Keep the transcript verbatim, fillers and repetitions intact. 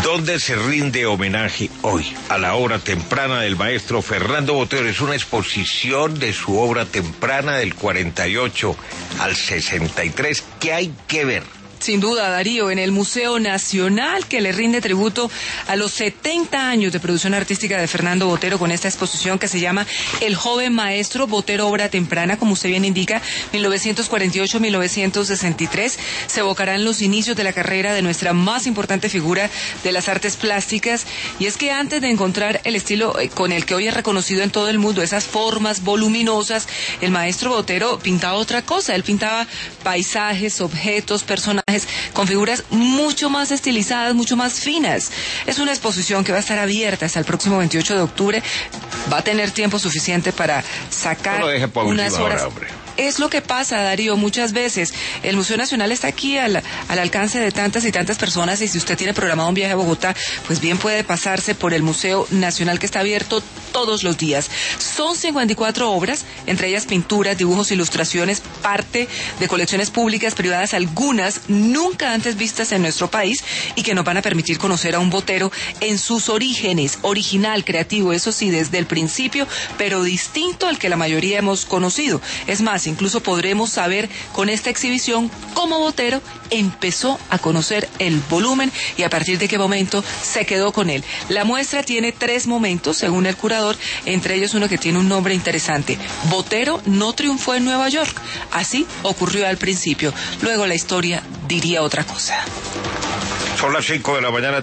¿Dónde se rinde homenaje hoy? A la obra temprana del maestro Fernando Botero. Es una exposición de su obra temprana del cuarenta y ocho al sesenta y tres que hay que ver. Sin duda, Darío, en el Museo Nacional, que le rinde tributo a los setenta años de producción artística de Fernando Botero con esta exposición que se llama El joven maestro Botero, obra temprana, como usted bien indica, mil novecientos cuarenta y ocho a mil novecientos sesenta y tres. Se evocarán los inicios de la carrera de nuestra más importante figura de las artes plásticas. Y es que antes de encontrar el estilo con el que hoy es reconocido en todo el mundo, esas formas voluminosas, el maestro Botero pintaba otra cosa. Él pintaba paisajes, objetos, personajes con figuras mucho más estilizadas, mucho más finas. Es una exposición que va a estar abierta hasta el próximo veintiocho de octubre. Va a tener tiempo suficiente para sacar no lo deje por unas horas. Hora, hombre. Es lo que pasa, Darío, muchas veces. El Museo Nacional está aquí al, al alcance de tantas y tantas personas, y si usted tiene programado un viaje a Bogotá, pues bien puede pasarse por el Museo Nacional, que está abierto todos los días. Son cincuenta y cuatro obras, entre ellas pinturas, dibujos, ilustraciones, parte de colecciones públicas, privadas, algunas nunca antes vistas en nuestro país, y que nos van a permitir conocer a un Botero en sus orígenes, original, creativo, eso sí, desde el principio, pero distinto al que la mayoría hemos conocido. Es más, incluso podremos saber con esta exhibición cómo Botero empezó a conocer el volumen y a partir de qué momento se quedó con él. La muestra tiene tres momentos, según el curador, entre ellos uno que tiene un nombre interesante. Botero no triunfó en Nueva York. Así ocurrió al principio. Luego la historia diría otra cosa. Son las cinco de la mañana.